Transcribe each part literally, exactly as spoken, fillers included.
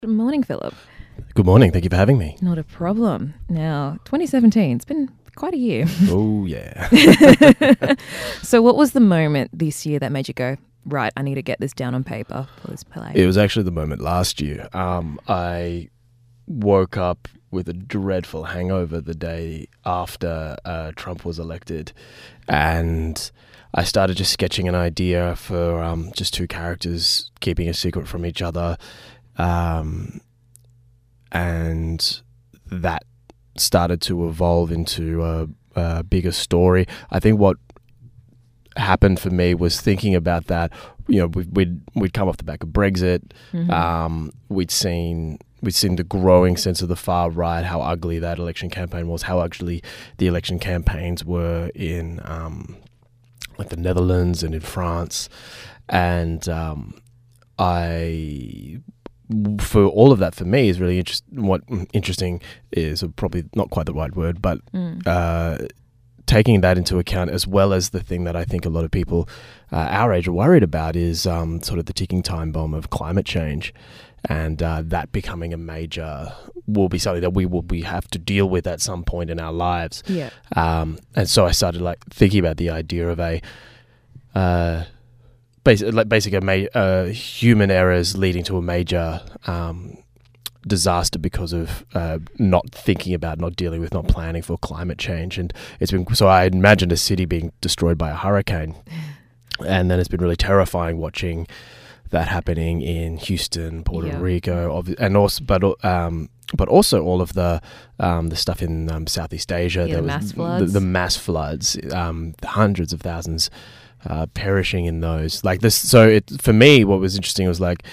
Good morning, Philip. Good morning. Thank you for having me. Not a problem. Now, twenty seventeen, it's been quite a year. Oh, yeah. So what was the moment this year that made you go, right, I need to get this down on paper for this play? It was actually the moment last year. Um, I woke up with a dreadful hangover the day after uh, Trump was elected, and I started just sketching an idea for um, just two characters keeping a secret from each other, um, and that started to evolve into a, a bigger story. I think what happened for me was thinking about that. You know, we'd we'd, we'd come off the back of Brexit. Mm-hmm. Um, we'd seen we'd seen the growing sense of the far right, how ugly that election campaign was, how ugly the election campaigns were in um, like the Netherlands and in France, and um, I. For all of that, for me, is really interesting. What interesting is probably not quite the right word, but Mm. uh, taking that into account, as well as the thing that I think a lot of people uh, our age are worried about, is um, sort of the ticking time bomb of climate change, and uh, that becoming a major will be something that we will be have to deal with at some point in our lives. Yeah. Um, and so I started like thinking about the idea of a. Uh, Basic, like basically, a ma- uh, human errors leading to a major um, disaster because of uh, not thinking about, not dealing with, not planning for climate change. And it's been so I imagined a city being destroyed by a hurricane, and then it's been really terrifying watching that happening in Houston, Puerto Yeah. Rico, obvi- and also, but um, but also all of the um, the stuff in um, Southeast Asia. Yeah, There the was mass The, floods. the mass floods, um, hundreds of thousands. Uh, perishing in those, like this. So it for me, what was interesting was like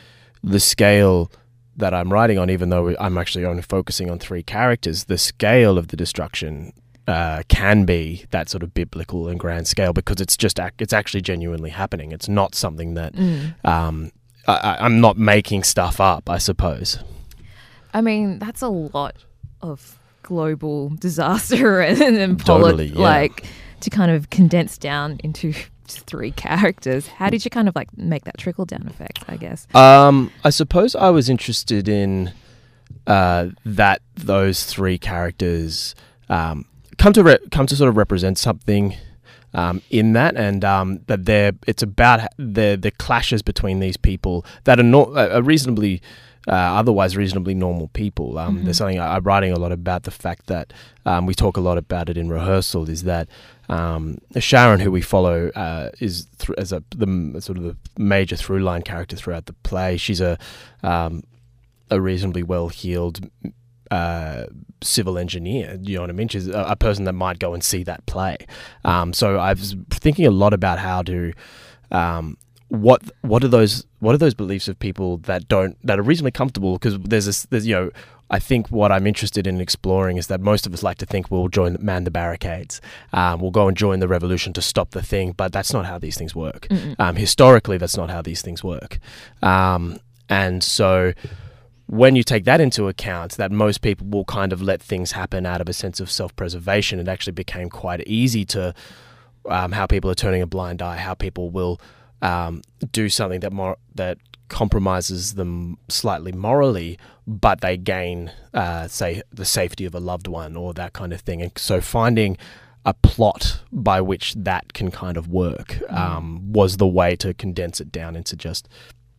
the scale that I'm writing on. Even though I'm actually only focusing on three characters, the scale of the destruction uh, can be that sort of biblical and grand scale, because it's just ac- it's actually genuinely happening. It's not something that Mm. um, I, I- I'm not making stuff up, I suppose. I mean, that's a lot of global disaster and, and Totally, polit- yeah. like to kind of condense down into just three characters. How did you kind of like make that trickle down effect, I guess? Um, I suppose I was interested in uh, that those three characters um, come to re- come to sort of represent something um, in that, and um, that they're it's about h- the the clashes between these people that are not are reasonably. Uh, otherwise reasonably normal people. Um, Mhm. There's something I, I'm writing a lot about, the fact that um, we talk a lot about it in rehearsal, is that um, Sharon, who we follow, uh, is th- as a the m- sort of the major through line character throughout the play. She's a um, a reasonably well heeled uh, civil engineer. You know what I mean? She's a, a person that might go and see that play. Um, so I was thinking a lot about how to. Um, What what are those what are those beliefs of people that don't that are reasonably comfortable? Because there's this there's you know I think what I'm interested in exploring is that most of us like to think we'll join man the barricades, um, we'll go and join the revolution to stop the thing, but that's not how these things work. Mm-mm. Um, historically, that's not how these things work, um, and so when you take that into account, that most people will kind of let things happen out of a sense of self-preservation, it actually became quite easy to um, how people are turning a blind eye, how people will. Um, do something that more that compromises them slightly morally, but they gain, uh, say, the safety of a loved one or that kind of thing. And so, finding a plot by which that can kind of work um, was the way to condense it down into just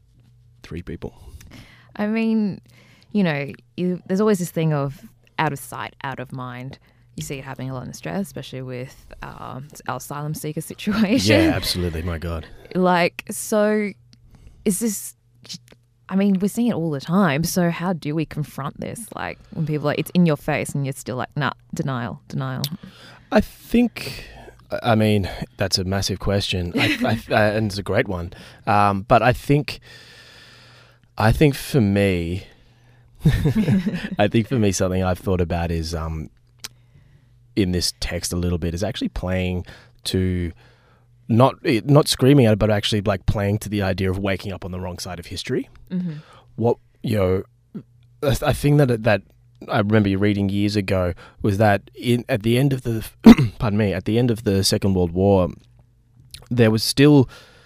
three people. I mean, you know, you, there's always this thing of out of sight, out of mind. You see it happening a lot in Australia, especially with um, our asylum seeker situation. Yeah, absolutely. My God. Like, so is this, I mean, we're seeing it all the time. So how do we confront this? Like when people are like, it's in your face and you're still like, nah, denial, denial. I think, I mean, that's a massive question, I, I, uh, and it's a great one. Um, but I think, I think for me, I think for me, something I've thought about is, um, in this text a little bit, is actually playing to not not screaming at it, but actually like playing to the idea of waking up on the wrong side of history. Mm-hmm. What you know, a, a thing that that I remember reading years ago was that in at the end of the pardon me at the end of the Second World War, there was still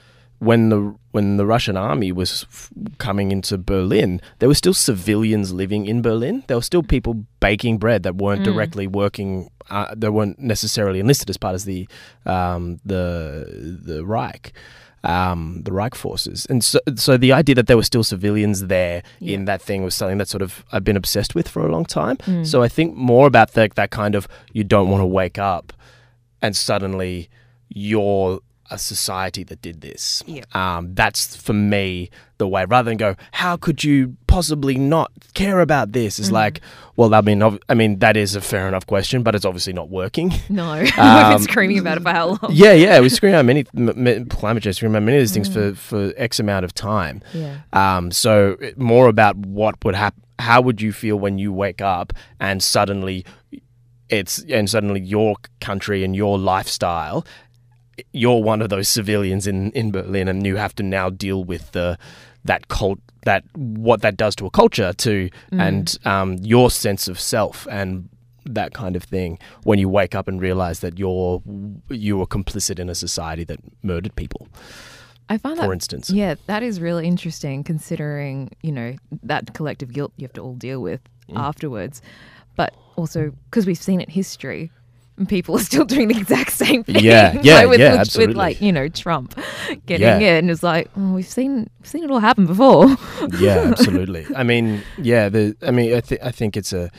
when the when the Russian army was f- coming into Berlin, there were still civilians living in Berlin. There were still people baking bread that weren't Mm. directly working. Uh, they weren't necessarily enlisted as part of the um, the the Reich. Um, the Reich forces. And so, so the idea that there were still civilians there Yeah. in that thing was something that sort of I've been obsessed with for a long time. Mm. So I think more about the, that kind of, you don't want to wake up and suddenly you're a society that did this. Yeah. Um, that's for me the way, rather than go, how could you possibly not care about this? It's Mhm. like, well, I mean, ov- I mean, that is a fair enough question, but it's obviously not working. No, we've Um, been screaming about it for how long? Yeah, yeah, we scream out many m- m- climate change, scream out many of these things Mm. for, for X amount of time. Yeah. Um, so it- more about what would happen. How would you feel when you wake up and suddenly it's and suddenly your country and your lifestyle, you're one of those civilians in, in Berlin, and you have to now deal with the that cult that what that does to a culture to Mm. and um, your sense of self and that kind of thing when you wake up and realize that you're you were complicit in a society that murdered people, I find for that, instance. yeah, that is really interesting considering, you know, that collective guilt you have to all deal with Mm. afterwards. But also because we've seen it in history, and people are still doing the exact same thing. Yeah, yeah, like with, yeah, with, absolutely. With like, you know, Trump getting Yeah. in. It's like, oh, we've seen we've seen it all happen before. Yeah, absolutely. I mean, yeah, the I mean, I think I think it's a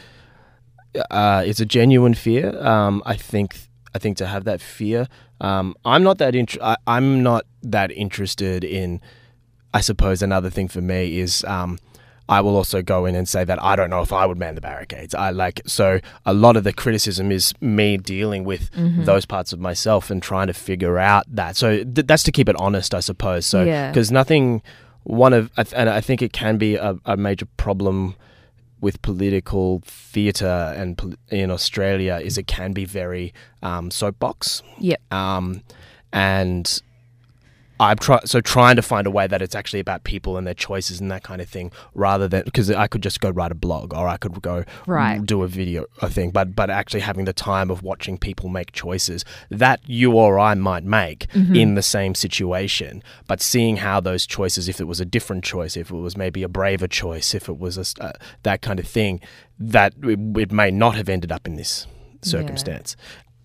uh, it's a genuine fear. Um, I think I think to have that fear, um, I'm not that int- I, I'm not that interested in. I suppose another thing for me is um, I will also go in and say that I don't know if I would man the barricades. I like so a lot of the criticism is me dealing with Mhm. those parts of myself and trying to figure out that. So th- that's to keep it honest, I suppose. So Yeah. because nothing, one of I th- and I think it can be a, a major problem with political theatre and pol- in Australia is it can be very um, soapbox. Yep. Um, and I'm try so trying to find a way that it's actually about people and their choices and that kind of thing, rather than because I could just go write a blog or I could go Right. do a video, I think, but but actually having the time of watching people make choices that you or I might make Mhm. in the same situation, but seeing how those choices, if it was a different choice, if it was maybe a braver choice, if it was a, s- uh, that kind of thing, that it, it may not have ended up in this circumstance.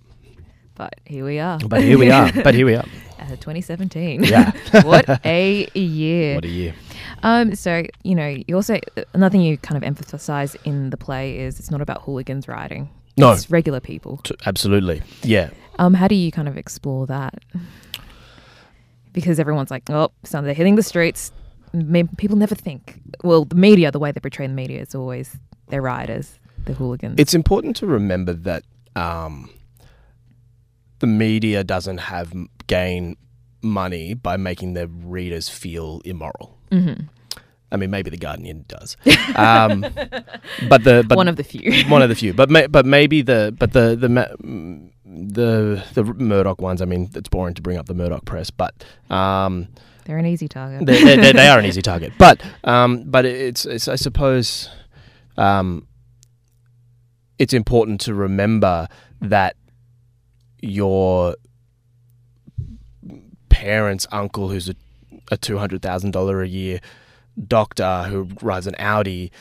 But here we are. But here we are. But here we are. Uh, twenty seventeen. Yeah. What a year. What a year. Um, so, you know, you also, another thing you kind of emphasize in the play is it's not about hooligans rioting. No. It's regular people. T- Absolutely. Yeah. Um, how do you kind of explore that? Because everyone's like, oh, so they're hitting the streets. Maybe people never think. Well, the media, the way they portray the media, is always they're rioters, they're hooligans. It's important to remember that um, the media doesn't have m- gain money by making their readers feel immoral. Mhm. I mean, maybe the Guardian does, um, but the but One of the few. one of the few. But may, but maybe the but the the ma- mm, the the Murdoch ones. I mean, it's boring to bring up the Murdoch press, but um, They're an easy target. they, they, they, they are an easy target. But um, but it's, it's I suppose um, it's important to remember that your parent's uncle, who's a, a two hundred thousand dollar a year doctor who drives an Audi,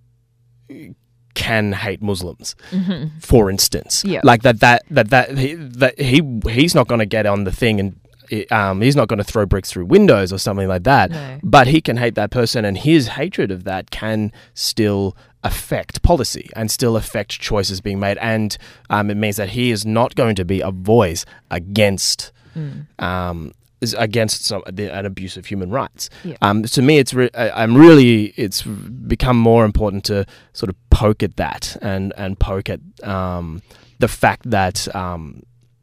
can hate Muslims, Mhm. for instance. Yeah. Like that that that that he that he he's not going to get on the thing and. Um, he's not going to throw bricks through windows or something like that, No. but he can hate that person, and his hatred of that can still affect policy and still affect choices being made. And um, it means that he is not going to be a voice against Mm. um, is against some, the, an abuse of human rights. Yeah. Um, to me, it's re- I, I'm really it's become more important to sort of poke at that and and poke at um, the fact that. Um,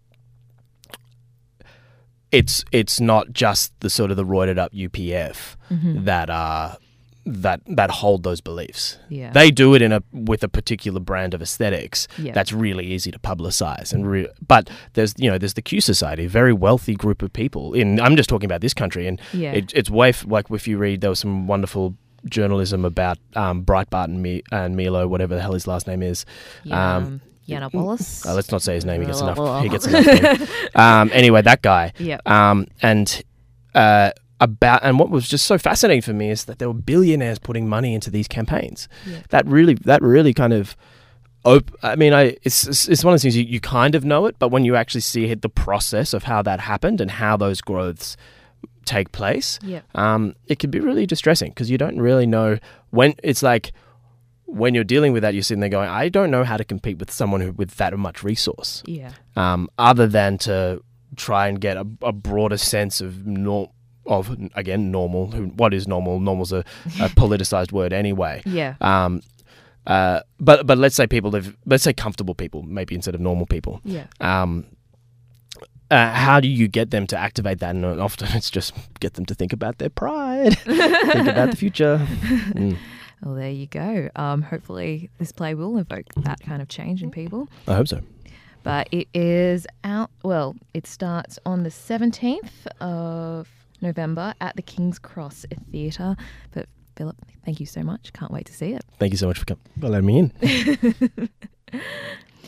It's it's not just the sort of the roided up U P F Mhm. that are that that hold those beliefs. Yeah. They do it in a with a particular brand of aesthetics Yeah. that's really easy to publicize and re- but there's you know there's the Q Society, a very wealthy group of people in I'm just talking about this country, and Yeah. it, it's way f- like if you read there was some wonderful journalism about um, Breitbart and, Me- and Milo, whatever the hell his last name is. Yeah, um, um, Yiannopoulos. Uh, let's not say his name. He gets Well, enough. well. He gets enough. thing. Um, anyway, that guy. Yeah. Um, and uh, about, and what was just so fascinating for me is that there were billionaires putting money into these campaigns. Yeah. That really, that really kind of, op- I mean, I it's, it's it's one of those things you, you kind of know it, but when you actually see the process of how that happened and how those growths take place, Yeah. um, it can be really distressing because you don't really know when. It's like when you're dealing with that, you're sitting there going, I don't know how to compete with someone who with that much resource, Yeah. um, other than to try and get a, a broader sense of nor- of again normal. Who what is normal? Normal's a, a politicized word anyway. Yeah. Um, uh, but but let's say people live. Let's say comfortable people, maybe instead of normal people. Yeah. Um, uh, how do you get them to activate that? And often it's just get them to think about their pride, think about the future. Mm. Well, there you go. Um, hopefully this play will evoke that kind of change in people. I hope so. But it is out, well, it starts on the seventeenth of November at the King's Cross Theatre. But Philip, thank you so much. Can't wait to see it. Thank you so much for coming. Well, letting me in.